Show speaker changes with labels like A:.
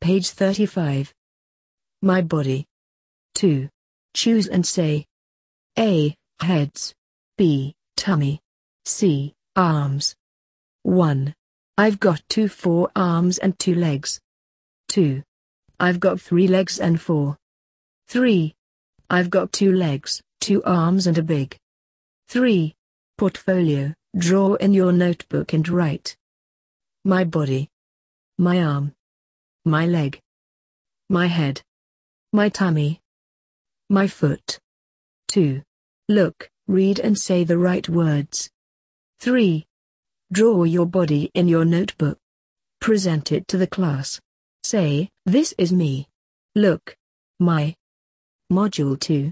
A: Page 35. My body. 2. Choose and say. A. Heads. B. Tummy. C. Arms. 1. I've got 2 forearms and 2 legs. 2. I've got 3 legs and 4. 3. I've got 2 legs, 2 arms and a big. 3. Portfolio. Draw in your notebook and write. My body. My arm. My leg. My head. My tummy. My foot. 2. Look, read and say the right words. 3. Draw your body in your notebook. Present it to the class. Say, this is me. Look. My. Module 2.